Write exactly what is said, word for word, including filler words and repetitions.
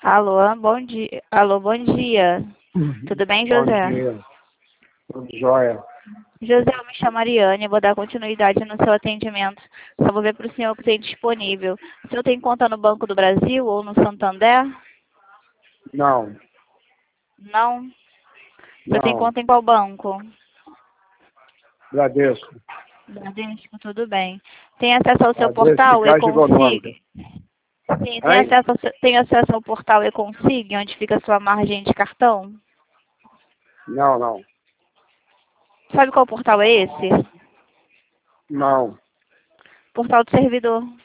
Alô, bom dia. Alô, bom dia. Tudo bem, Bom José? dia. Tudo jóia. José, eu me chamo Ariane, vou dar continuidade no seu atendimento. Só vou ver para o senhor o que tem disponível. O senhor tem conta no Banco do Brasil ou no Santander? Não, Não? Você tem não. conta em qual banco? Bradesco. Bradesco, tudo bem. Tem acesso ao seu Bradesco e portal Caixa Econômica. Econsig? Sim, tem Hein? acesso, ao seu- tem acesso ao portal Econsig, onde fica a sua margem de cartão? Não, não. Sabe qual portal é esse? Não. Portal do servidor.